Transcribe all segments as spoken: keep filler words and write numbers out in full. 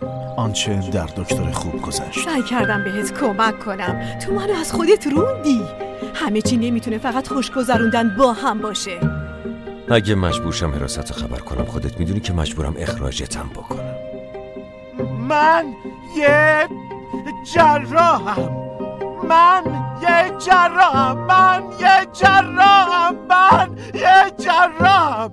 آنچه در دکتر خوب گذشت. سعی کردم بهت کمک کنم، تو منو از خودت روندی. همه چی نمیتونه فقط خوش گذروندن با هم باشه. اگه مجبورشم حراست خبر کنم، خودت میدونی که مجبورم اخراجتم بکنم. من یه جراحم من یه جراحم من یه جراحم من یه جراحم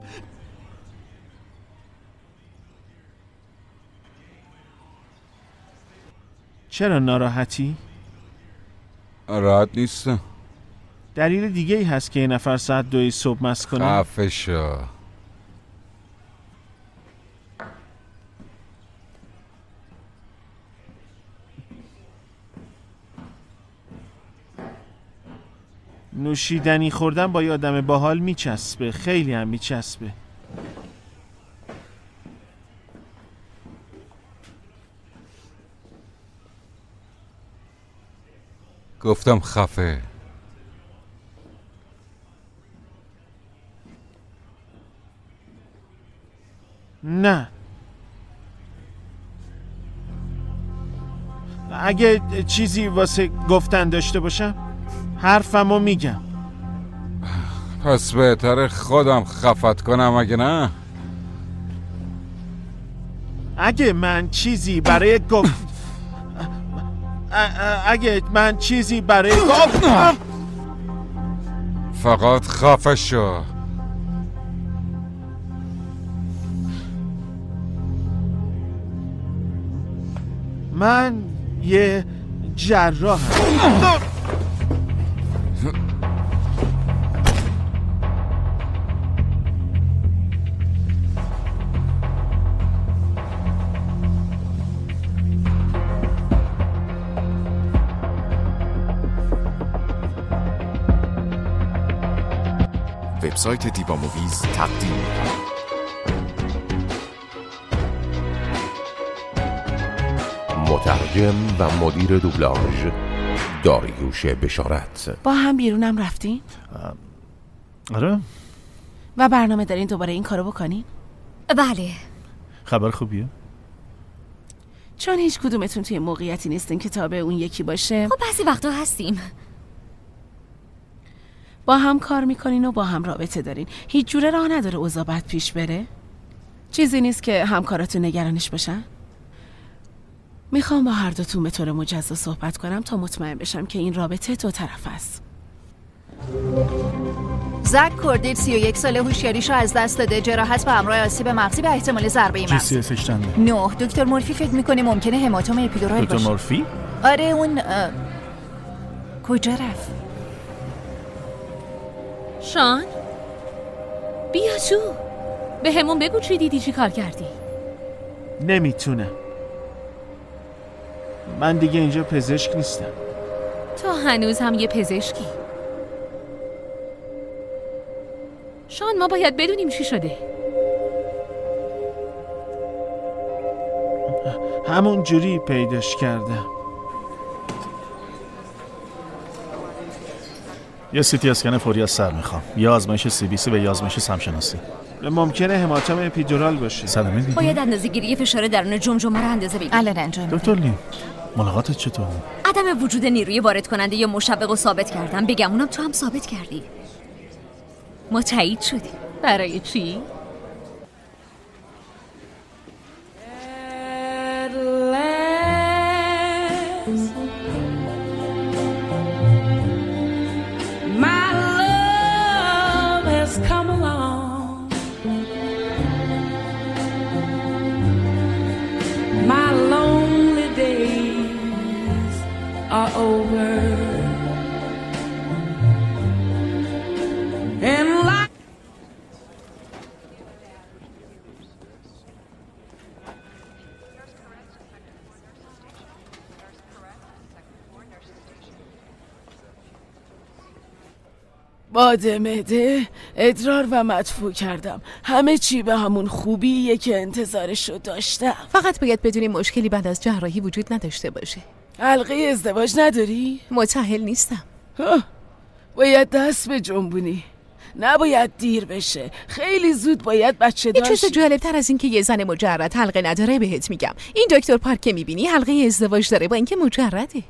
چرا ناراحتی؟ راحت نیستم. دلیل دیگه ای هست که یه نفر ساعت دوی صبح مست کنه؟ خفه شو. نوشیدنی خوردن با یه آدم باحال میچسبه، خیلی هم میچسبه. گفتم خفه. نه، اگه چیزی واسه گفتن داشته باشم حرفمو میگم. پس بهتره خودم خفت کنم اگه نه؟ اگه من چیزی برای گفت اگه من چیزی برای گفت فقط خفه شو. من یه جراحم. وبسایت دیوا موویز تقدیم می‌کند. مترجم و مدیر دوبلاژ داریوش بشارت. با هم بیرونم رفتین؟ آره. و برنامه دارین دوباره این کارو بکنین؟ بله. خبر خوبیه؟ چون هیچ کدومتون توی موقعیتی نیستین که تابع اون یکی باشه. خب بعضی وقتا هستیم. با هم کار میکنین و با هم رابطه دارین. هیچ جوره راه نداره اوضاع بد پیش بره؟ چیزی نیست که همکاراتون نگرانش باشن؟ میخوام با هر دوتون به طور مجزا صحبت کنم تا مطمئن بشم که این رابطه دو طرف است. زک کوردیت سی و یک ساله، هوشیاریشو از دست داده، جراحت به همراه آسیب مغزی و احتمال ضربه مغزی. جی سی اسش چنده؟ نه. دکتر مورفی فکر میکنه ممکنه هماتوم اپیدورال باشه. دکتر مورفی؟ آره اون کجا رفت؟ شان بیا تو، به همون بگو چی دیدی، چی کار کردی. نمیتونم، من دیگه اینجا پزشک نیستم. تو هنوز هم یه پزشکی. شان ما باید بدونیم چی شده. همون جوری پیداش کردم. یه سی تی اسکن فوری از سر میخوام، یه آزمایش سی بی سی و یه آزمایش سمشناسی. ممکنه هماتوم اپیدورال باشه. سلامه دیدی؟ باید اندازه‌گیری فشار درون جمجمه رو اندازه بگیریم. الان انجام میدم. دکتر لین، ملاقاتت چطور؟ عدم وجود نیروی وارد کننده یا مشوق رو ثابت کردم. بگم اونم تو هم ثابت کردی. ما تایید شدیم. برای چی؟ باد معده، ادرار و مدفوع کردم. همه چی به همون خوبیه که انتظارشو داشتم. فقط باید بدونیم مشکلی بعد از جراحی وجود نداشته باشه. حلقه ازدواج نداری؟ متأهل نیستم. باید دست به جنبونی. نباید دیر بشه. خیلی زود باید بچه داشت. یه چیز جالبتر از این که یه زن مجرد حلقه نداره بهت میگم. این دکتر پارک که میبینی حلقه ازدواج داره، با اینکه مجرده.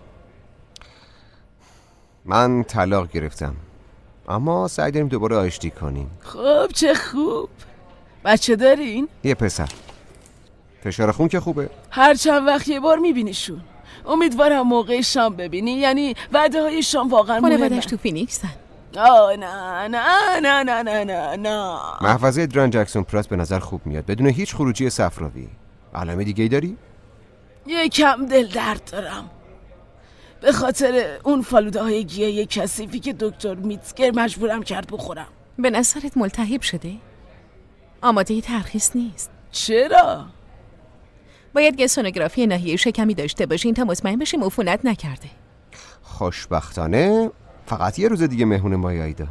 من طلاق گرفتم، اما سعی داریم دوباره آشتی کنیم. خب چه خوب. بچه دارین؟ یه پسر. فشار خون که خوبه؟ هر چند وقت یه بار میبینیشون. امیدوارم موقع شام ببینی، یعنی وعده های شام واقعا مهمه. خانواده‌اش تو فینیکسن. آه نه نه نه نه نه نه نه. محفظه ادران جکسون پلاس به نظر خوب میاد بدون هیچ خروجی صفراوی. علامه دیگه ای داری؟ یکم دل درد دارم به خاطر اون فالوده های گیاهی کثیفی که دکتر میتزگر مجبورم کرد بخورم. به نظرت ملتهب شده؟ آماده ترخیص نیست. چرا؟ باید یه سونوگرافی ناحیه شکمی داشته باشین تا مطمئن بشیم عفونت نکرده. خوشبختانه فقط یه روز دیگه مهمون مای آیدا.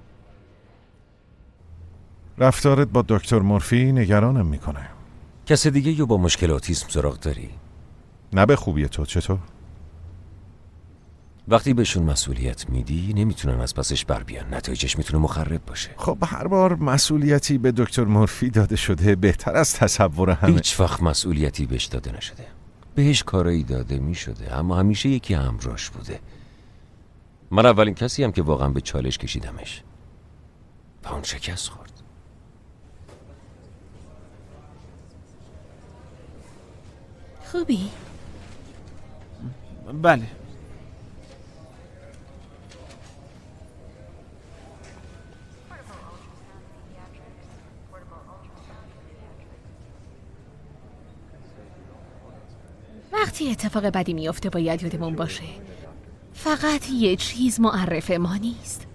رفتارت با دکتر مورفی نگرانم میکنه. کس دیگه یا با مشکل اوتیسم سراغ داری؟ نه به خوبی تو. چطور؟ وقتی بهشون مسئولیت میدی نمیتونن از پسش بر بیان، نتایجش میتونه مخرب باشه. خب هر بار مسئولیتی به دکتر مورفی داده شده بهتر از تصور همه. هیچ وقت مسئولیتی بهش داده نشده. بهش کارایی داده میشده اما همیشه یکی همراهش بوده. من اولین کسی هم که واقعا به چالش کشیدمش و اون شکست خورد. خوبی؟ بله. وقتی اتفاق بدی میفته باید یادمون باشه فقط یه چیز معرف ما نیست.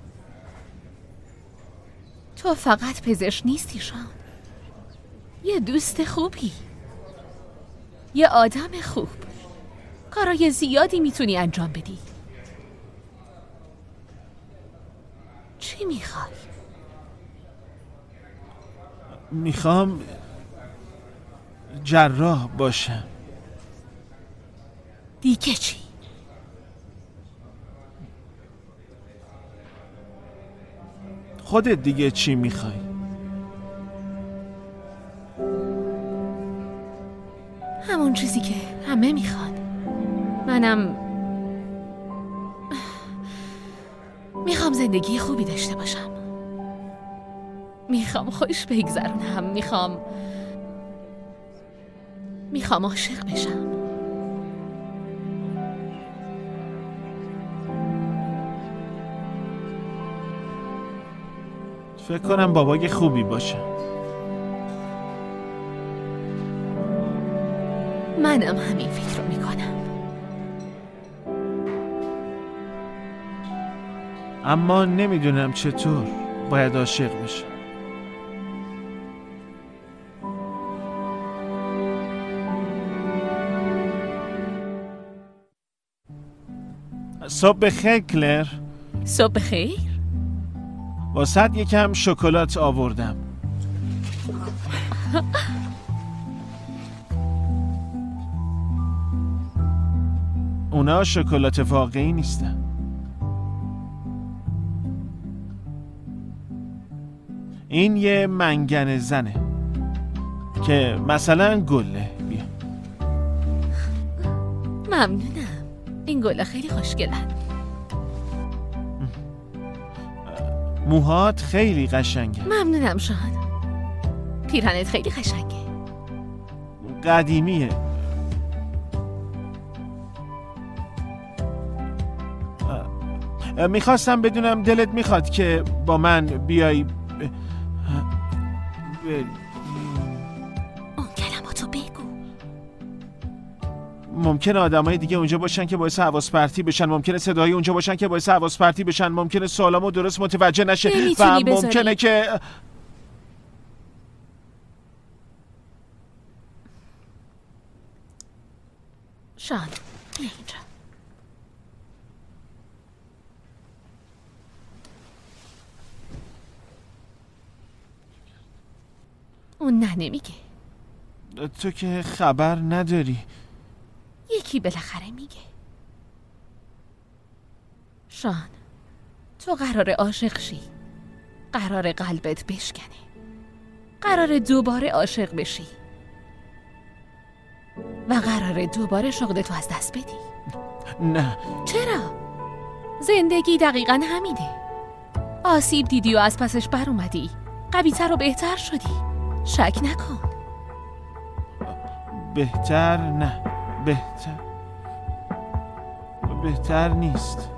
تو فقط پزشک نیستی شان، یه دوست خوبی، یه آدم خوب. کارای زیادی میتونی انجام بدی. چی میخوای؟ میخوام جراح باشم. دیگه چی؟ خودت دیگه چی میخوای؟ همون چیزی که همه میخوان. منم میخوام زندگی خوبی داشته باشم، میخوام خوش بگذرونم، میخوام میخوام عاشق بشم. فکر کنم بابای خوبی باشه. منم همین فکر رو میکنم. اما نمیدونم چطور باید عاشق بشم. صبح بخیر کلر. صبح بخیر. واسه یکم شکلات آوردم. اونا شکلات واقعی نیستن. این یه منگن زنه که مثلا گله. بیا. ممنونم. این گله خیلی خوشگلن. موهات خیلی قشنگه. ممنونم شان. پیرهنت خیلی قشنگه. قدیمیه. میخواستم بدونم دلت میخواد که با من بیای ب... ب... اون کلماتو بگو. ممکنه آدمای دیگه اونجا باشن که باعث حواس پرتی بشن، ممکنه صداهای اونجا باشن که باعث حواس پرتی بشن، ممکنه سوالامو درست متوجه نشه و ممکنه که شان بیا اینجا. اون نه نمیگه. تو که خبر نداری. یکی بالاخره میگه. شان تو قراره عاشق شی، قرار قلبت بشکنه. قرار دوباره عاشق بشی و قرار دوباره شغلتو از دست بدی. نه. چرا؟ زندگی دقیقاً همینه. آسیب دیدی و از پسش بر اومدی، قوی‌تر و بهتر شدی. شک نکن. بهتر نه، بهتر بهتر نیست.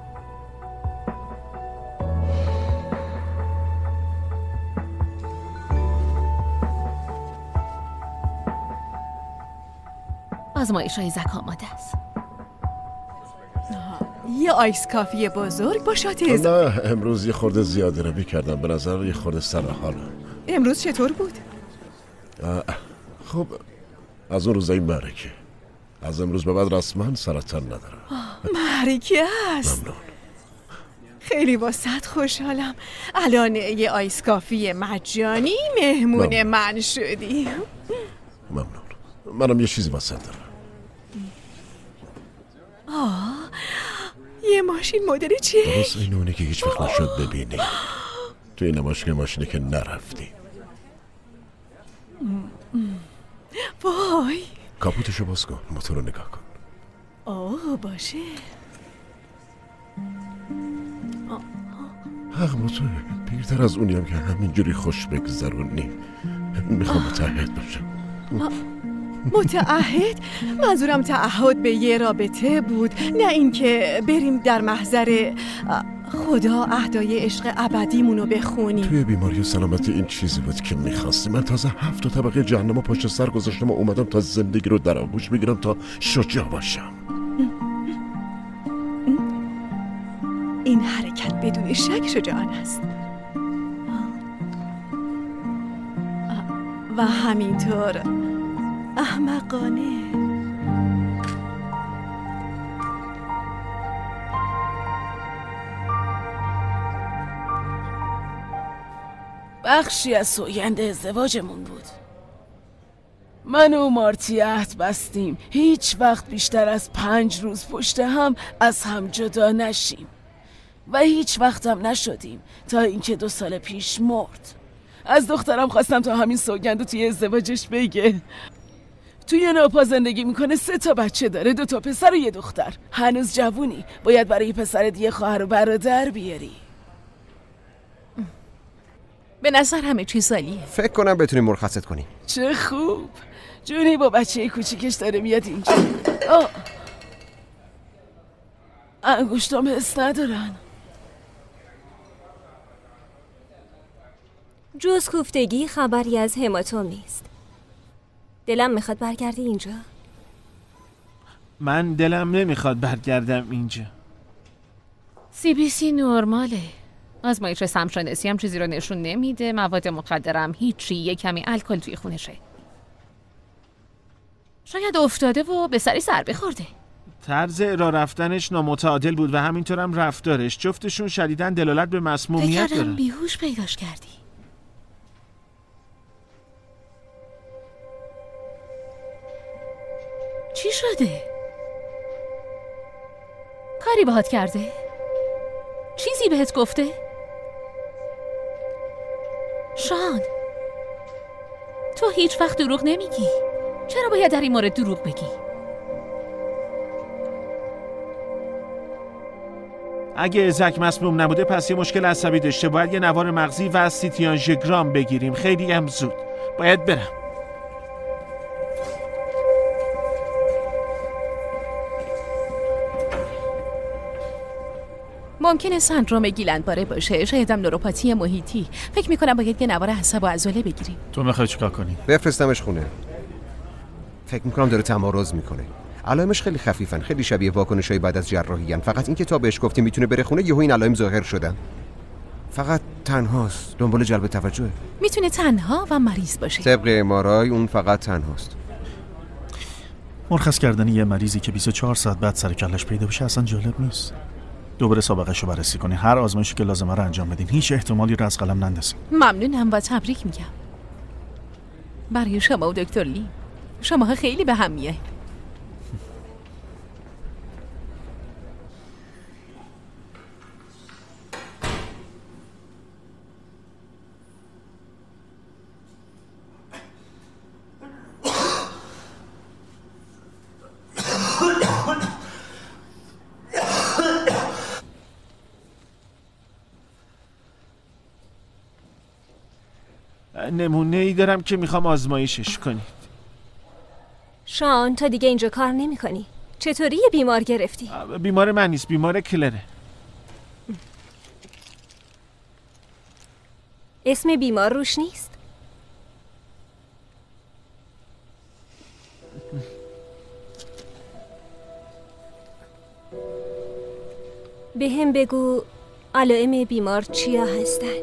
آزمایش‌های زک آماده است. یه آیس کافی بزرگ با شات نه امروز یه خورده زیاده روی کردم، به نظر یه خورده سر حالم. امروز چطور بود؟ خب از اون روزای معرکه. از امروز به بعد رسما سرطان ندارم. معرکه است. ممنون. خیلی واسط خوشحالم. الان یه آیس کافی مجانی مهمون ممنون. من شدی. ممنون. منم یه چیزی واسط دارم. آه یه ماشین مدل چیه؟ درست این اونه که هیچ وقت نشد ببینی. تو این نمایشگاه ماشینی که نرفتی. وای کاپوتشو باز کن، موتور رو نگاه کن. اوه باشه. حق با توه، پیرتر از اونیم که همینجوری خوش بگذرونی. میخوام متعهد باشم. متعهد؟ منظورم تعهد به یه رابطه بود، نه اینکه بریم در محضر خدا اهدای عشق ابدیمونو بخونیم. توی بیماری و سلامتی این چیزی بود که میخواستی. من تازه هفت تا طبقه جهنم پشت سر گذاشتم و اومدم تا زندگی رو در آغوش بگیرم تا شجاع باشم. این حرکت بدون شک شجاعانه است و همینطور احمقانه. بخشی از سوگند ازدواجمون بود. من و مارتی عهد بستیم هیچ وقت بیشتر از پنج روز پشت هم از هم جدا نشیم و هیچ وقت هم نشدیم تا اینکه دو سال پیش مرد. از دخترم خواستم تا همین سوگند رو توی ازدواجش بگه. توی نوپا زندگی میکنه، سه تا بچه داره، دو تا پسر و یه دختر. هنوز جوونی، باید برای پسرت یه خواهر و برادر بیاری. به نظر همه چیز عالیه. فکر کنم بتونیم مرخصت کنیم. چه خوب. جونی با بچه کوچیکش داره میاد اینجا. آه. انگشتام حس ندارن. جز کوفتگی خبری از هماتوم نیست. دلم میخواد برگردی اینجا. من دلم نمیخواد برگردم اینجا. سی بی سی نرماله. آزمایش سمشانسی هم چیزی رو نشون نمیده. مواد مخدرم هیچی. یه کمی الکل توی خونشه. شاید افتاده و به سری سر بخورده. طرز راه رفتنش نامتعادل بود و همینطورم رفتارش. جفتشون شدیداً دلالت به مسمومیت دارن. فکرم بیهوش پیداش کردی. چی شده؟ کاری باهات کرده؟ چیزی بهت گفته؟ شان، تو هیچ وقت دروغ نمیگی. چرا باید در این مورد دروغ بگی؟ اگه زک مسموم نبوده پس یه مشکل عصبی داشته. باید یه نوار مغزی و سیتیانژگرام بگیریم. خیلی هم زود. باید برم. ممکنه سندروم گیلندباره باشه، شاید هم نوروپاتی محیطی. فکر میکنم باید یه نوار عصب و عضله بگیریم. تو میخوای چیکار کنی؟ بفرستمش خونه. فکر میکنم داره تمارض میکنه. علائمش خیلی خفیفن، خیلی شبیه واکنشای بعد از جراحی. فقط اینکه تا بهش گفتی میتونه بره خونه یهو این علائم ظاهر شدن. فقط تنهاست، دنبال جلب توجهه. میتونه تنها و مریض باشه. طبق ام‌آرآی اون فقط تنهاست. مرخص کردن یه مریضی که بیست و چهار ساعت بعد سر کلش پیدا بشه اصلا جالب نیست. دوباره سابقه‌شو بررسی کنی، هر آزمایشی که لازمه رو انجام بدین، هیچ احتمالی رو از قلم نندازین. ممنونم و تبریک میگم برای شما و دکتر لی. شما خیلی به هم میایین. نمونه ای دارم که میخوام آزمایشش کنید. شان تا دیگه اینجا کار نمی کنی. چطوری یه بیمار گرفتی؟ بیمار من نیست، بیمار کلره. اسم بیمار روش نیست؟ به هم بگو علائم بیمار چیا هستن؟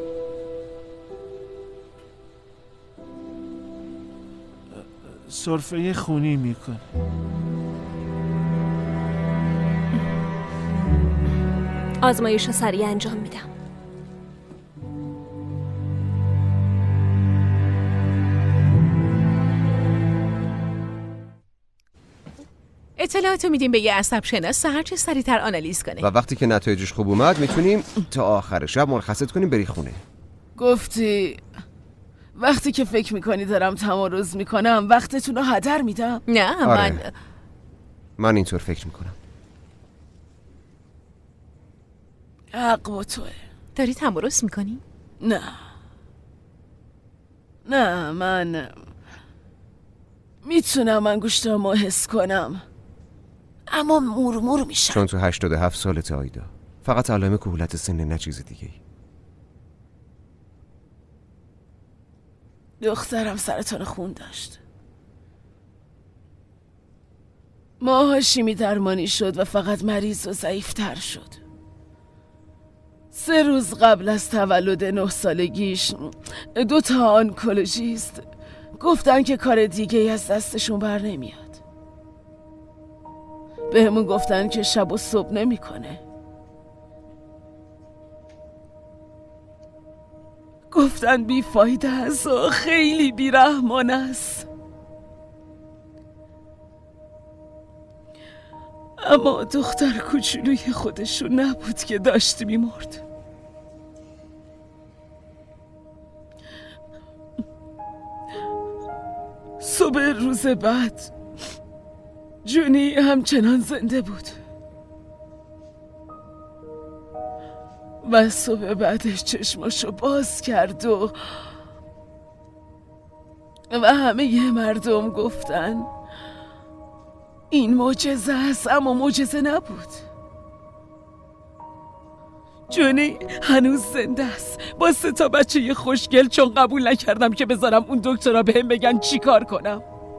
سرفه خونی میکنه. آزمایش رو سریع انجام میدم. اطلاعاتو میدیم به یه عصب شناس هر چه سریعتر آنالیز کنه و وقتی که نتایجش خوب اومد میتونیم تا آخر شب مرخصت کنیم بری خونه. گفتی وقتی که فکر میکنی دارم تمارض میکنم وقتتون رو هدر میدم؟ نه آره. من من اینطور فکر میکنم. حق با توه. داری تمارض میکنی؟ نه نه من میتونم انگشتامو حس کنم اما مورمور میشم. چون تو هشتاد و هفت سالت آیدا. فقط علائم کهولت سن، نه چیز دیگه. دخترم سرطان خون داشت. ماها شیمی درمانی شد و فقط مریض و ضعیفتر شد. سه روز قبل از تولد نه سالگیش دو تا آنکولوژیست گفتن که کار دیگه از دستشون بر نمیاد. بهمون گفتن که شب و صبح نمی کنه. گفتن بیفایده است و خیلی بیرحمان است. اما دختر کوچولوی خودشون نبود که داشت میمرد. صبح روز بعد جونی همچنان زنده بود و صبح بعدش چشماشو باز کرد و و همه یه مردم گفتن این معجزه است، اما معجزه نبود. جونی هنوز زنده است با سه تا بچه یه خوشگل، چون قبول نکردم که بذارم اون دکترها بهم بگن چی کار کنم.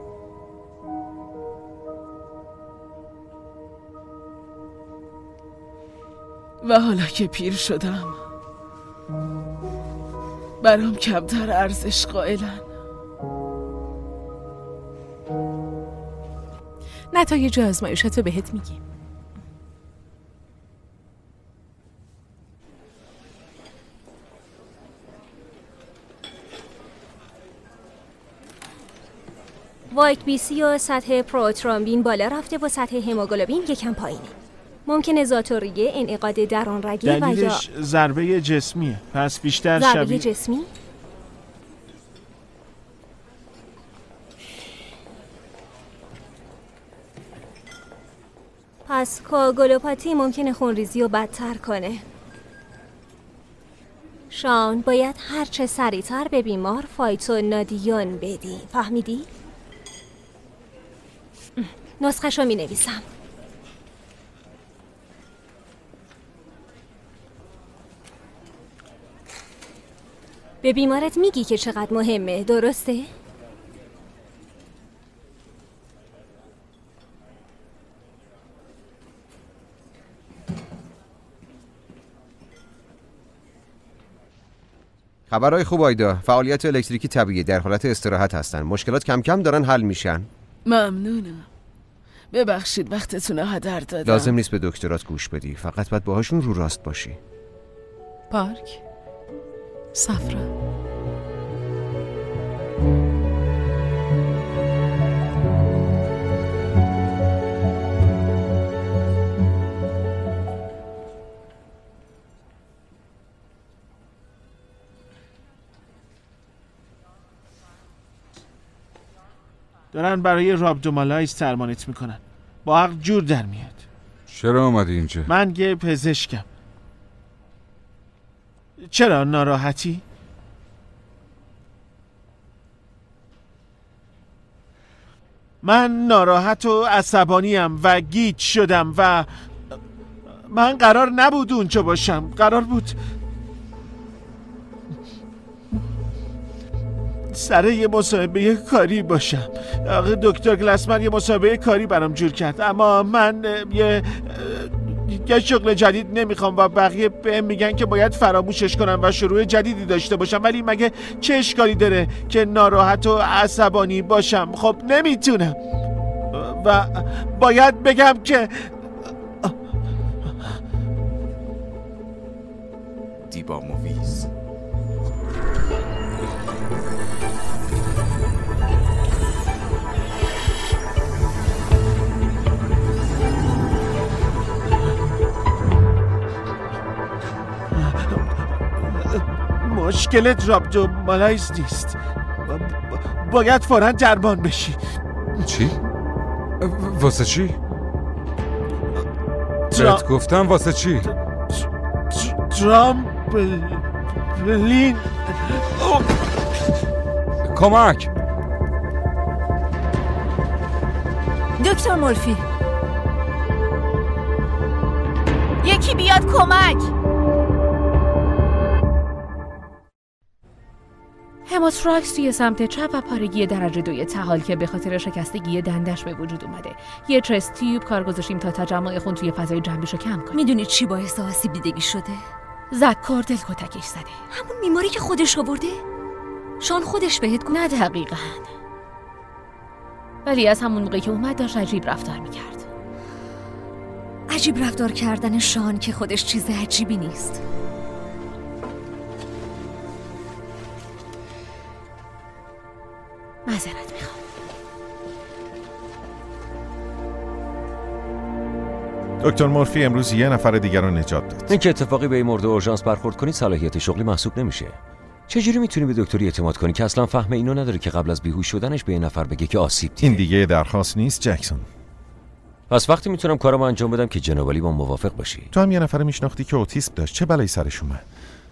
و حالا که پیر شدم برام کمتر ارزش قائلن. نتایج آزمایشاتو بهت میگیم. وایت بی سی و سطح پروترومبین بالا رفته و سطح هموگلوبین یکم پایینه. ممکنه ذاتوریه، انعقاد درون رگی و یا دلیلش ضربه جسمیه. پس بیشتر ضربه شبیه جسمی؟ پس کوآگولوپاتی ممکنه خونریزی رو بدتر کنه. شان باید هرچه سریعتر به بیمار فایتونادیون بدی. فهمیدی؟ نسخه‌شو می نویسم. به بیمارت میگی که چقدر مهمه، درسته؟ خبرهای خوب آیدا. فعالیت الکتریکی طبیعی، در حالت استراحت هستن. مشکلات کم کم دارن حل میشن. ممنونم. ببخشید وقتتون رو هدر دادم. لازم نیست به دکترات گوش بدی، فقط باید باهاشون رو راست باشی. پارک صفرا. دارن برای رابدومالایز درمانت میکنن. با عقل جور در میاد. چرا اومدی اینجا؟ من یه پزشکم. چرا ناراحتی؟ من ناراحت و عصبانیم و گیج شدم و من قرار نبود اونجا باشم. قرار بود سر یه مصاحبه کاری باشم. آقا دکتر گلاسمن یه مصاحبه کاری برام جور کرد، اما من یه یه شغل جدید نمیخوام و بقیه بهم میگن که باید فراموشش کنم و شروع جدیدی داشته باشم. ولی مگه چه اشکالی داره که ناراحت و عصبانی باشم؟ خب نمیتونم و باید بگم که دیبا موویز. مشکلت رابدومالایز نیست، باید فوراً درمان بشی. چی؟ واسه چی؟ ترا... بهت گفتم واسه چی؟ ترامپلین. کمک! دکتر مورفی، یکی بیاد کمک. هماتراکس توی سمت چپ و پارگی درجه دوی تحال که به خاطر شکستگی دندش به وجود اومده. یه چست تیوب کار گذاشتیم تا تجمع خون توی فضای جنبیشو کم کنیم. میدونی چی باعث آسیب دیدگی شده؟ زک کوردل کتکش زده. همون بیماری که خودش آورده؟ شان خودش بهت گفت؟ نه دقیقاً، ولی از همون موقعی که اومد داشت عجیب رفتار میکرد. عجیب رفتار کردن شان که خودش چیز عجیبی نیست. معذرت میخوام. دکتر مورفی امروز یه نفر دیگر رو نجات داد. این که اتفاقی به این مورد اورژانس برخورد کنی صلاحیت شغلی محسوب نمیشه. چجوری میتونی به دکتری اعتماد کنی که اصلا فهم اینو نداره که قبل از بیهوش شدنش به یه نفر بگه که آسیب دیده؟ این دیگه درخواست نیست جکسون. پس وقتی میتونم کارمو انجام بدم که جناب علی با موافق باشی. تو هم یه نفر میشناختی که اوتیسم داشت، چه بلایی سرش اومد؟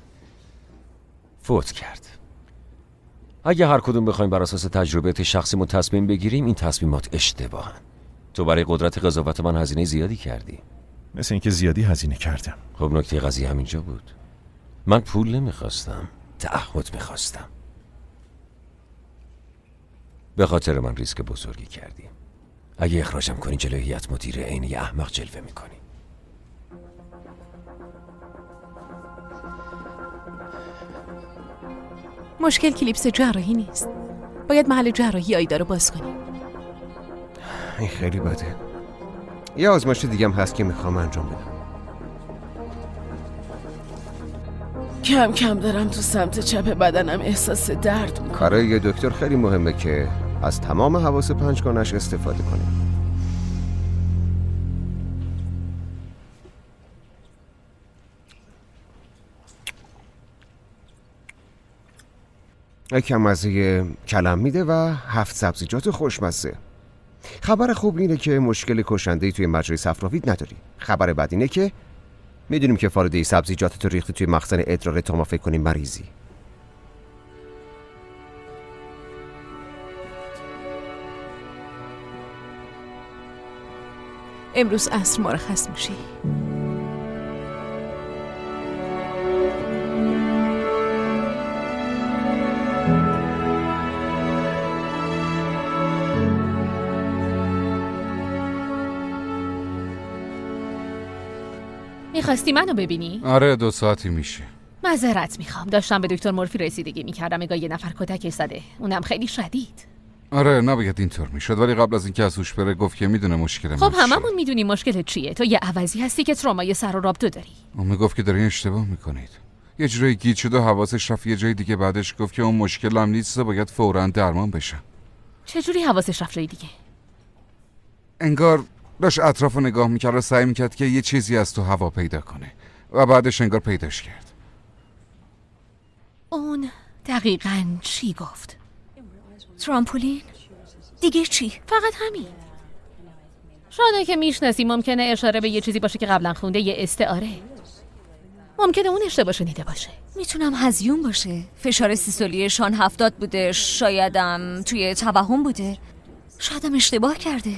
فوت کرد. اگه هر کدوم بخوایم بر اساس تجربیات شخصیمون تصمیم بگیریم، این تصمیمات اشتباهن. تو برای قدرت قضاوت من هزینه زیادی کردی. مثل اینکه زیادی هزینه کردم. خب نکته قضیه همینجا بود. من پول نمیخواستم، تعهد میخواستم. به خاطر من ریسک بزرگی کردی. اگه اخراجم کنی جلوی هیئت مدیره عین یه احمق جلوه میکنی. مشکل کلیپس جراحی نیست. باید محل جراحی آیدا رو باز کنیم. این خیلی بده. یه آزمایش دیگه هم هست که میخوام انجام بدم. کم کم دارم تو سمت چپ بدنم احساس درد میکنم. برای یه دکتر خیلی مهمه که از تمام حواس پنجگانش استفاده کنه. یکم مزه کلم میده و هفت سبزیجات خوشمزه. خبر خوب اینه که مشکل کشنده‌ای توی مجرای صفراوید نداری. خبر بد اینه که میدونیم که فالوده سبزیجاتتو ریختی توی مخزن ادرار تا ما فکر کنیم مریضی. امروز عصر مرخص میشی. میخواستی منو ببینی؟ آره دو ساعتی میشه. معذرت میخوام، داشتم به دکتر مورفی رسیدگی میکردم. اگه یه نفر کتکش زده، اونم خیلی شدید. آره نباید اینطور میشد، ولی قبل از اینکه از هوش بره گفت که میدونه مشکل خب هممون میدونیم مشکلت چیه. تو یه عوضی هستی که ترومای سر و رابطو داری. اون میگفت که دارین اشتباه میکنید. یه جوری گیج شد و حواسش رفت یه جای دیگه. بعدش گفت که اون مشکلم نیست و باید فوراً درمان بشه. چجوری حواسش رفت جای دیگه؟ انگار داشت اطرافو نگاه میکرد و سعی میکرد که یه چیزی از تو هوا پیدا کنه و بعدش انگار پیداش کرد. اون دقیقاً چی گفت؟ ترامپولین؟ دیگه چی؟ فقط همین. شانه که میشناسی ممکنه اشاره به یه چیزی باشه که قبلا خونده، یه استعاره. ممکنه اون اشتباه شنیده باشه. میتونم هزیون باشه. فشار سیستولی شان هفتاد بوده، شایدم توی توهم بوده. شایدم اشتباه کرده.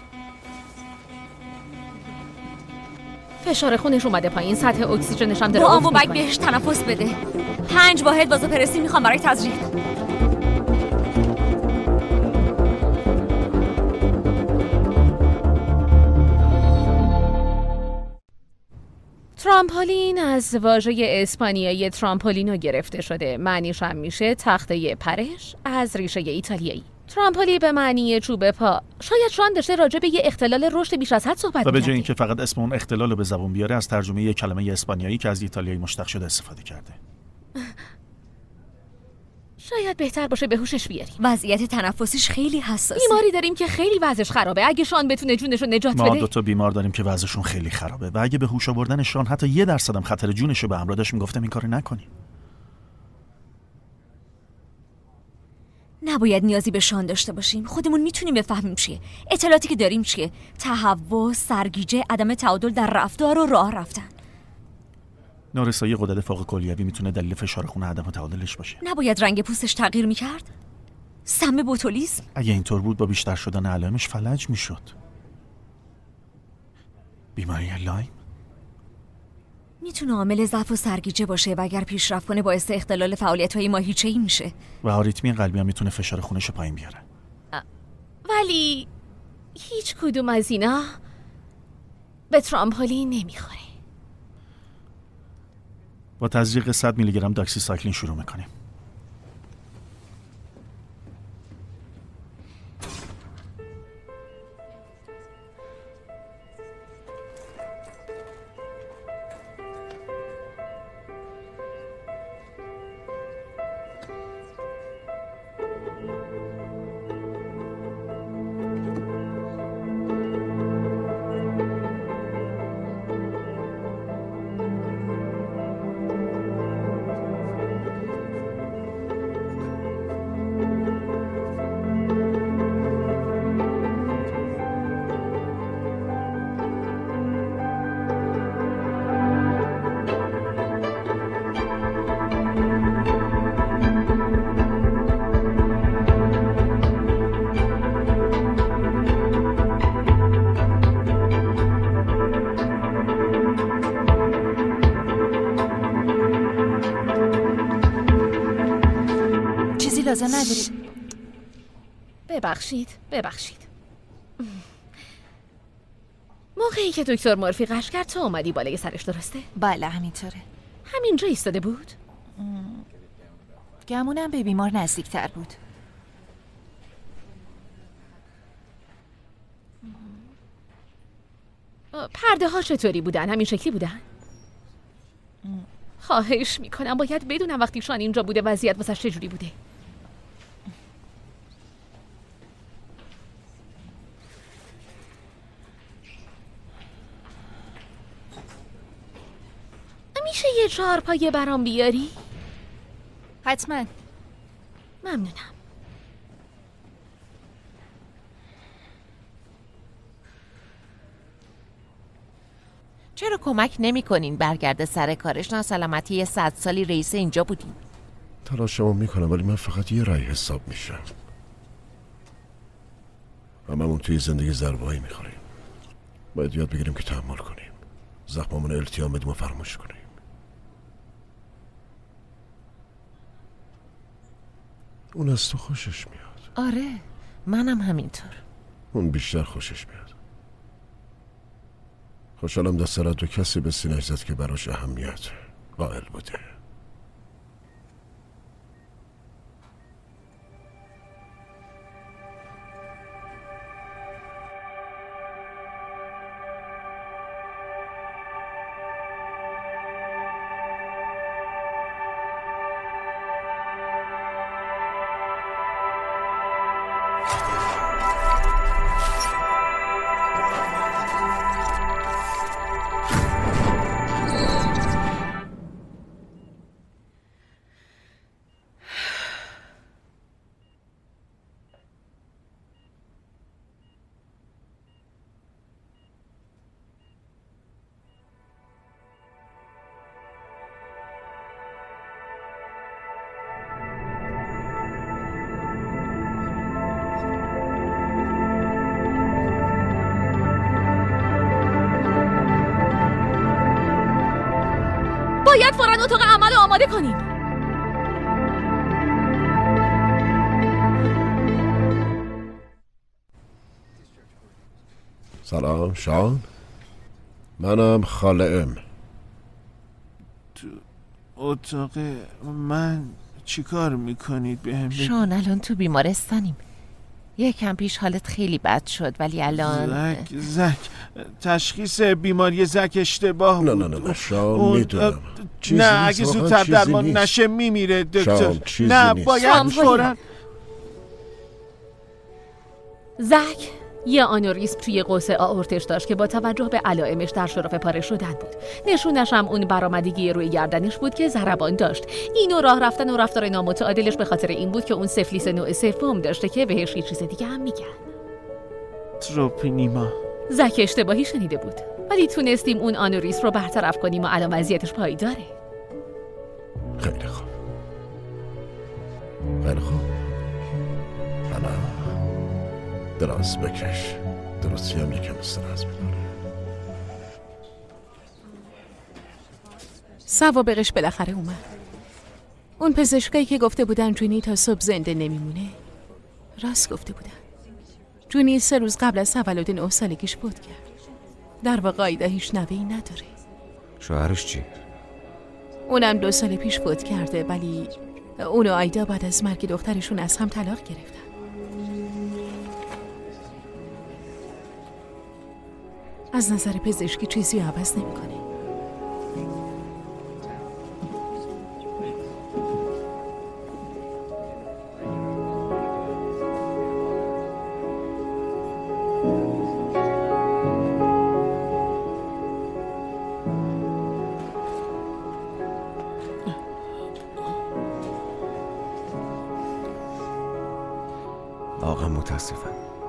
فشار خونش اومده پایین، سطح اکسیژنش هم داره با افت آمو بگ می‌کنه. بهش تنفس بده. پنج واحد وازوپرسی میخوام برای تزریق. ترامپولین از واژه اسپانیایی ترامپولینو گرفته شده. معنیش هم میشه تخته پرش از ریشه ایتالیایی. ترامپولی به معنی چوب پا. شاید شان داشته راجع به یه اختلال رشد بیش از حد صحبت و به جای می‌کرد. اینکه فقط اسم اون اختلال رو به زبون بیاره، از ترجمه یک کلمه اسپانیایی که از ایتالیایی مشتق شده استفاده کرده. شاید بهتر باشه به هوشش بیاریم. وضعیت تنفسیش خیلی حساسه. بیماری داریم که خیلی وضعش خرابه. اگه شان بتونه جونش رو نجات ما بده. دو تا بیمار داریم که وضعشون خیلی خرابه و اگه به هوش آوردن شان حتی یه درصد هم خطر جونش رو به همراه داشت، میگفتم این کارو نکنیم. نباید نیازی به شان داشته باشیم. خودمون میتونیم بفهمیم چیه. اطلاعاتی که داریم چیه؟ تهوع، سرگیجه، عدم تعادل در رفتار و راه رفتن. نارسایی غدد فوق کلیوی میتونه دلیل فشار خون و عدم تعادلش باشه. نباید رنگ پوستش تغییر میکرد؟ سم بوتولیسم؟ اگه اینطور بود با بیشتر شدن علائمش فلج میشد. بیماری لایم میتونه عامل ضعف و سرگیجه باشه و اگر پیشرفت کنه باعث اختلال فعالیت‌های ماهیچه‌ای میشه. و آریتمی قلبی هم میتونه فشار خونش رو پایین بیاره. ولی هیچ کدوم از اینا به ترامپولین نمیخوره. با تزریق صد میلی گرم داکسیسایکلین شروع میکنیم. لازم نداری. ببخشید ببخشید موقعی که دکتر مورفی قش کرد تو اومدی بالای سرش، درسته؟ بله همینطوره. همینجا ایستاده بود؟ گمونم به بیمار نزدیکتر بود. پرده ها چطوری بودن؟ همین شکلی بودن؟ خواهش میکنم باید بدونم وقتی شان اینجا بوده وضعیت واسش چجوری بوده. میشه یه چهارپایه برام بیاری؟ حتما. ممنونم. چرا کمک نمی کنین برگرده سر کارش؟ ناسلامتی یه صد سالی رئیس اینجا بودیم. تلاشمو میکنم ولی من فقط یه رای حساب میشم. هممون توی زندگی ضربه‌ای میخوریم. باید یاد بگیریم که تحمل کنیم. زخممون التیام بدیم و فراموش کنیم. اون از تو خوشش میاد. آره منم همینطور. اون بیشتر خوشش میاد. خوشحالم دست رد و کسی به سینه‌اش زد که براش اهمیت قائل بوده. باید فوراً اتاق عمل آماده کنیم. سلام شان، منم خاله‌ام. تو اتاق من چی کار میکنید بهم بگید؟ شان الان تو بیمارستانیم. یکم پیش حالت خیلی بد شد ولی الان زک زک تشخیص بیماری زک اشتباه بود. نه نه نه شان میدونم. نه اگه زودتر درمان نشه میمیره دکتر. نه باید فوراً. زک یه آنوریسم توی قوس آئورتش داشت که با توجه به علائمش در شرف پاره شدن بود. نشونش هم اون برآمدگی روی گردنش بود که ضربان داشت. اینو راه رفتن و رفتار نامتعادلش به خاطر این بود که اون سفلیس نوع سوم داشته که بهش یه چیز دیگه هم میگن. تروپینیما. زک اشتباهی شنیده بود ولی تونستیم اون آنوریسم رو برطرف کنیم و الان وضعیتش پایداره. خیلی خوب. خیلی خوب. حالا دراز بکش. درستی هم یکم استراز میکنه. سوابقش بالاخره اومد. اون پزشکایی که گفته بودن جونی تا صبح زنده نمیمونه راست گفته بودن. جونی سه روز قبل از تولد نه سالگیش فوت کرد. در واقع آیدا هیچ نوه‌ای نداره. شوهرش چی؟ اونم دو سال پیش فوت کرده ولی اون و آیدا بعد از مرگ دخترشون از هم طلاق گرفتن. از نظر پزشکی چیزی عوض نمی‌کنه. واقعا متاسفم.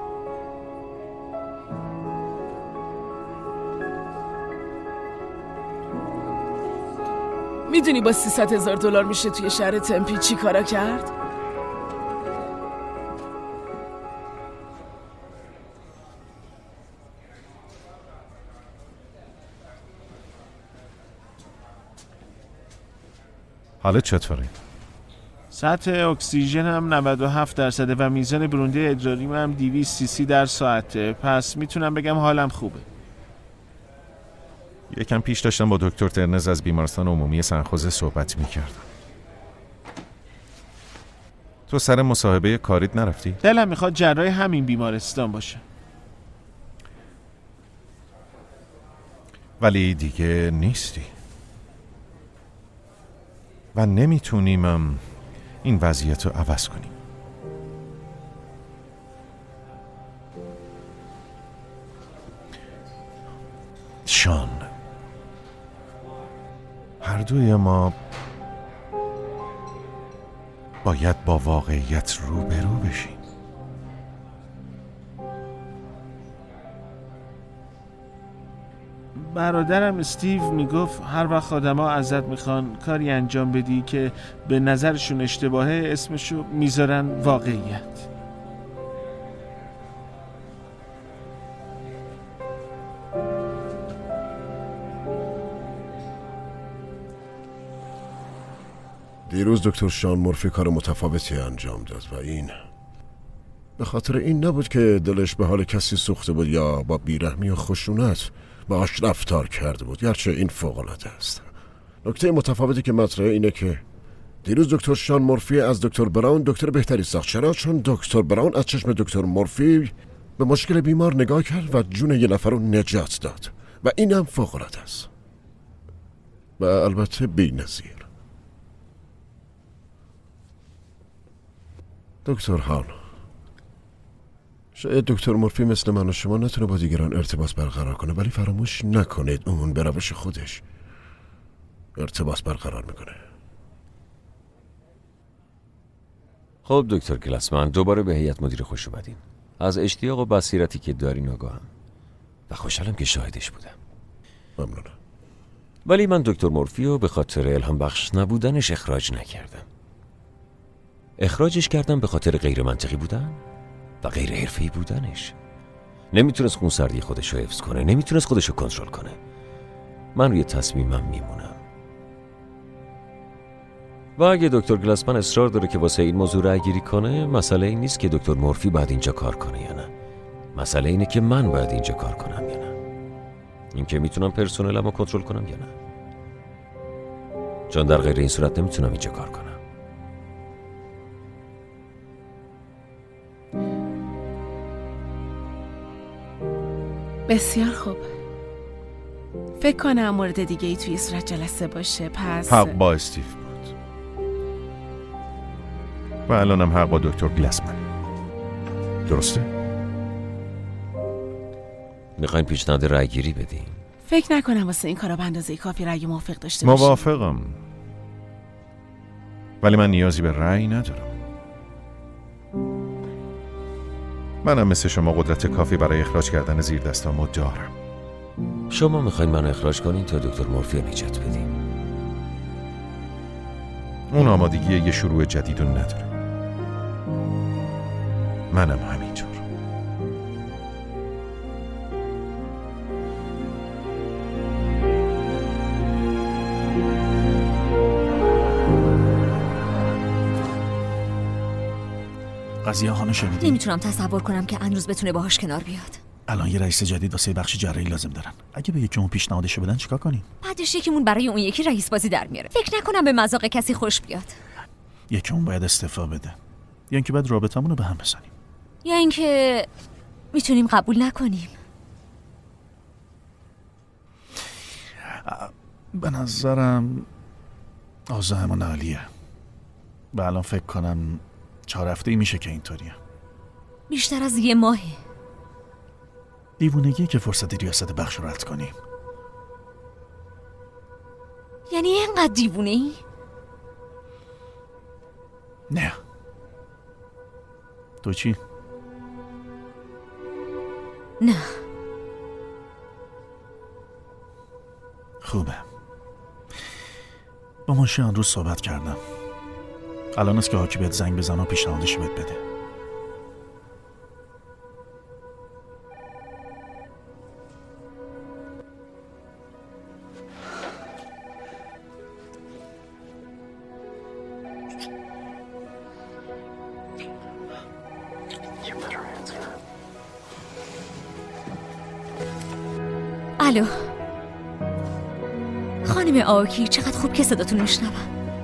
میدونی با سیصد هزار دلار میشه توی شهر تمپی چی کارا کرد؟ حالت چطوره؟ سطح اکسیژن هم نود و هفت درصده و میزان برونده ادراریم هم دویست سی سی در ساعته. پس میتونم بگم حالم خوبه. یکم پیش داشتم با دکتر ترنز از بیمارستان عمومی سنخوزه صحبت میکردم. تو سر مصاحبه کاریت نرفتی؟ دلم میخواد جراح همین بیمارستان باشه. ولی دیگه نیستی و نمیتونیم این وضعیت رو عوض کنیم. شان، هر دوی ما باید با واقعیت روبرو بشیم. برادرم استیو میگفت هر وقت آدما ازت میخوان کاری انجام بدی که به نظرشون اشتباهه اسمشو میذارن واقعیت. دیروز دکتر شان مورفی کار متفاوتی انجام داد و این به خاطر این نبود که دلش به حال کسی سوخته بود یا با بیرحمی و خشونت باهاش رفتار کرده بود، گرچه این فوق‌العاده است. نکته متفاوتی که مطرحه اینه که دیروز دکتر شان مورفی از دکتر براون دکتر بهتری ساخت. چرا؟ چون دکتر براون از چشم دکتر مورفی به مشکل بیمار نگاه کرد و جون یه نفر رو نجات داد و این هم فوق‌العاده است و البته بی‌نظیر. دکتر هان، شاید دکتر مورفی مثل من و شما نتونه با دیگران ارتباط برقرار کنه، ولی فراموش نکنید اون به روش خودش ارتباط برقرار میکنه. خب دکتر گلاسمن، دوباره به هیئت مدیره خوش اومدین. از اشتیاق و بصیرتی که دارین آگاهم و خوشحالم که شاهدش بودم. ممنونم. ولی من دکتر مورفی رو به خاطر الهام بخش نبودنش اخراج نکردم. اخراجش کردم به خاطر غیر منطقی بودن و غیر حرفه‌ای بودنش. نمیتونست خونسردی خودش رو حفظ کنه، نمیتونست خودش رو کنترل کنه. من روی تصمیمم میمونم و اگه دکتر گلاسمن اصرار داره که واسه این موضوع رأی گیری کنه، مسئله این نیست که دکتر مورفی باید اینجا کار کنه یا نه. مسئله اینه که من باید اینجا کار کنم یا نه. این که میتونم پرسنلمو کنترل کنم یا نه. چون در غیر این صورت نمیتونم اینجا کار کنم. بسیار خوب. فکر کنم مورد دیگه ای توی صورت جلسه باشه. پس حق با استیو بود و الانم حق با دکتر گلاسمن. درسته؟ میخواین پیشنهاد رأی گیری بدین؟ فکر نکنم واسه این کارا به اندازه کافی رأی موافق داشته باشیم. موافقم، ولی من نیازی به رأی ندارم. منم مثل شما قدرت کافی برای اخراج کردن زیر دستامو دارم. شما میخواین منو اخراج کنین تا دکتر مورفی رو نجات بدین؟ اون آمادگی یه شروع جدید رو نداره. منم همینطور. قضیه هانو شنیدی؟ نمیتونم تصور کنم که اندروز بتونه باهاش کنار بیاد. الان یه رئیس جدید واسه بخش جراحی لازم دارن. اگه به یکیمون پیشنهادشو بدن چیکار کنیم؟ بعدش یکیمون برای اون یکی رئیس بازی در میاره. فکر نکنم به مذاق کسی خوش بیاد. یکیمون باید استعفا بده. یا اینکه بعد رابطمون رو به هم بزنیم. یا اینکه میتونیم قبول نکنیم. به نظرم آزارمون عالیه. و الان فکر کنم چهار هفته‌ای میشه که اینطوریه. بیشتر از یه ماهه. دیوونگیه که فرصت ریاست بخش رو رد کنیم. یعنی اینقدر دیوونه ای؟ نه. تو چی؟ نه. خوبه. با منشی آن روز صحبت کردم. الان است که حاکی بهت زنگ بزن و پیشنهادش بهت بده. الو خانم آوکی، چقدر خوب که صداتون میشنوم.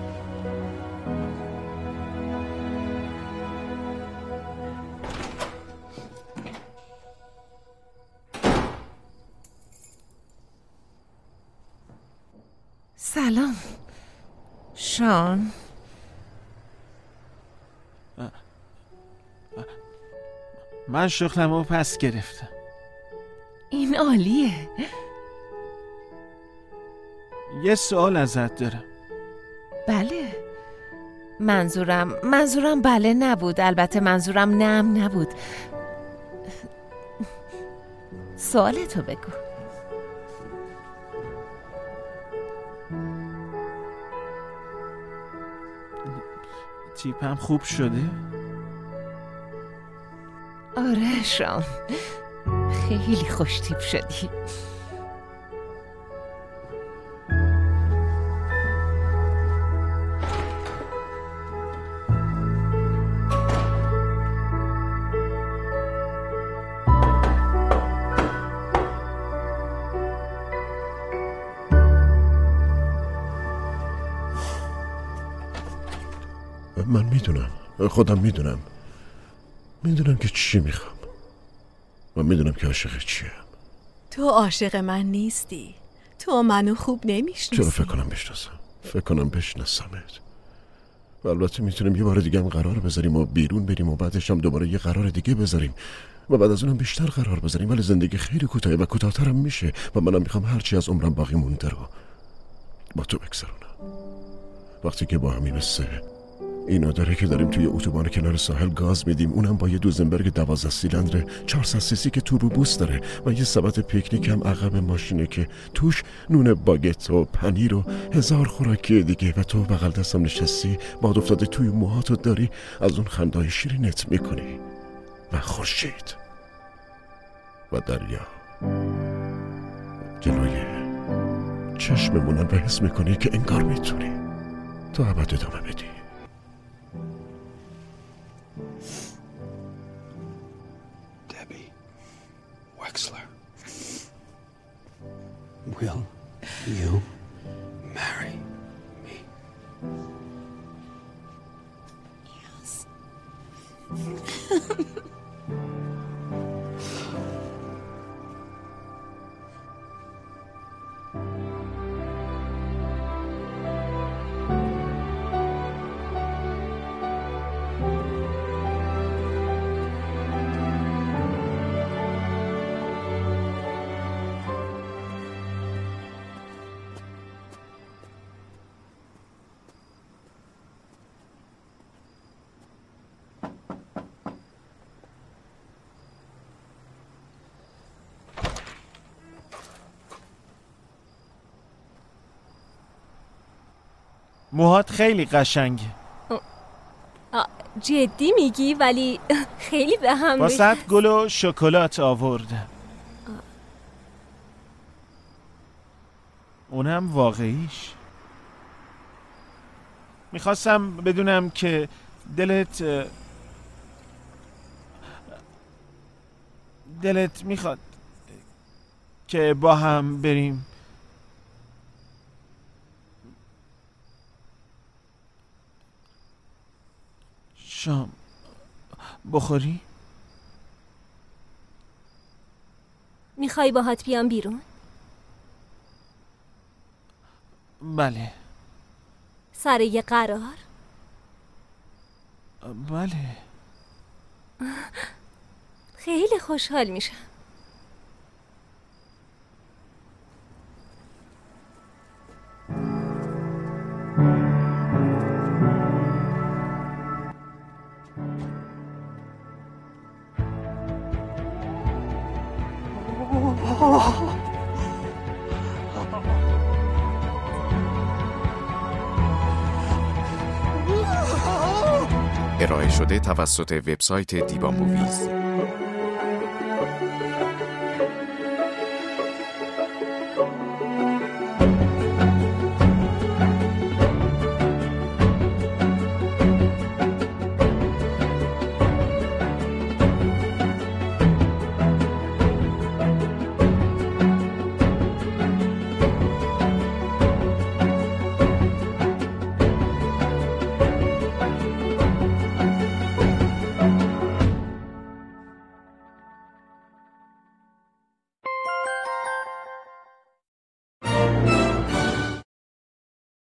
سلام شان. من شغلم رو پس گرفتم. این عالیه. یه سوال ازت دارم. بله. منظورم منظورم بله نبود. البته منظورم نم نبود. سوالتو بگو. تیپم خوب شده؟ آره شان، خیلی خوش تیپ شدی. من میدونم، خودم میدونم میدونم که چی میخوام. من میدونم که عاشق چیم. تو عاشق من نیستی. تو منو خوب نمیشناسی. چرا فکر کنم بشناسم؟ فکر کنم بشناسمت. و البته میتونیم یه بار دیگه هم قرار بذاریم و بیرون بریم و بعدش هم دوباره یه قرار دیگه بذاریم و بعد از اونم بیشتر قرار بذاریم، ولی زندگی خیلی کوتاهه و کوتاه‌ترم میشه و منم میخوام هرچی از عمرم باقی مونده رو با تو بگذرونم. وقتی که با همین مثل اینا داره که داریم توی اتوبان کنار ساحل گاز میدیم، اونم با یه دوزنبرگ دوازده سیلندر چهارصد سی سی که توربو بوست داره و یه سبد پیکنیک هم عقب ماشینه که توش نون باگت و پنیر و هزار خوراکی دیگه و تو بغل دستم نشستی، باد افتاده توی موهاتو داری از اون خندای شیرینت میکنی و خورشید و دریا جلوی چشممونن و حس میکنی که انگار میتونی تا ابد ادامه بدی. Debbie Wexler, will you marry me? Yes. موهات خیلی قشنگه. جدی میگی؟ ولی خیلی به هم واسه گل و شکلات آوردم. اونم واقعیش. میخواستم بدونم که دلت دلت میخواد که با هم بریم شام بخوری؟ میخوای باهات بیام بیرون؟ بله. سر یه قرار؟ بله. خیلی خوشحال میشم. ارائه شده توسط وبسایت دیبا موویز.